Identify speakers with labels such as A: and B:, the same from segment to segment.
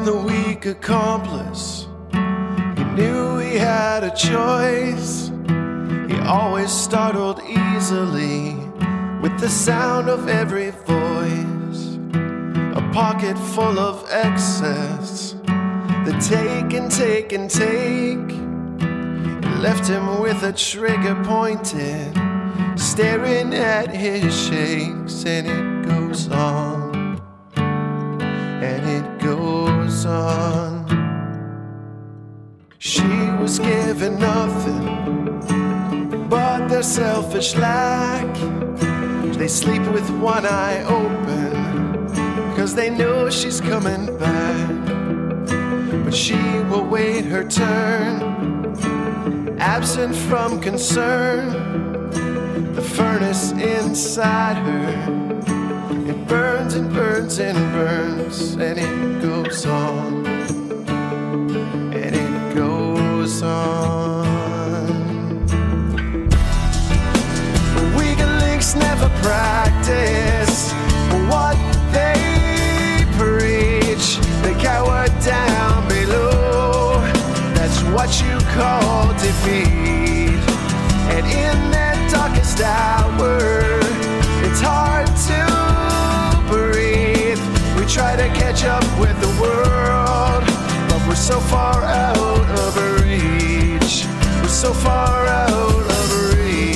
A: the weak accomplice. He knew he had a choice. He always startled easily with the sound of every voice. A pocket full of excess, the take and take and take. It left him with a trigger pointed, staring at his shakes. And it goes on, and it goes on. She was given nothing but their selfish lack. They sleep with one eye open, 'cause they know she's coming back. But she will wait her turn, absent from concern. The furnace inside her, it burns and burns and burns. And it goes on, and it goes on. Never practice what they preach. They cower down below. That's what you call defeat. And in their darkest hour, it's hard to breathe. We try to catch up with the world, but we're so far out of reach. We're so far out of reach.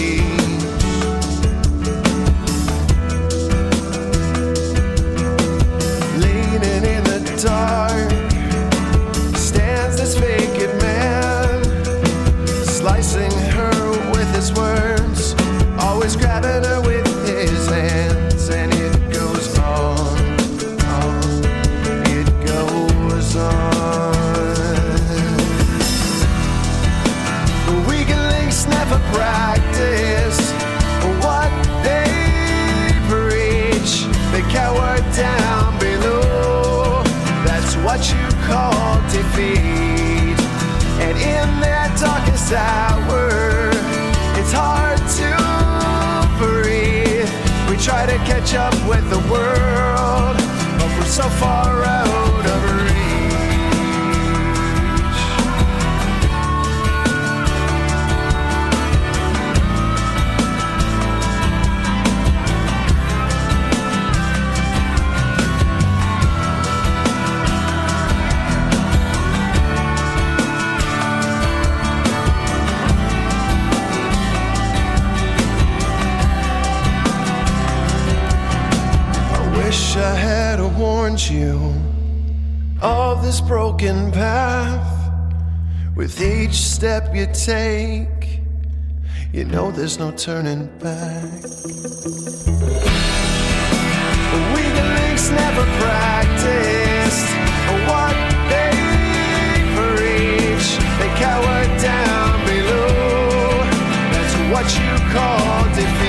A: Dark stands this vacant man, slicing her with his words, always grabbing her with his hands. And it goes on, it goes on. The weak links never practice what they preach. They cower down below. That's what you call defeat. And in their darkest hour, it's hard to breathe. We try to catch up with the world, but we're so far out of reach. I had warned you of this broken path. With each step you take, you know there's no turning back. The weak links never practiced what they preach. They cower down below. That's what you call defeat.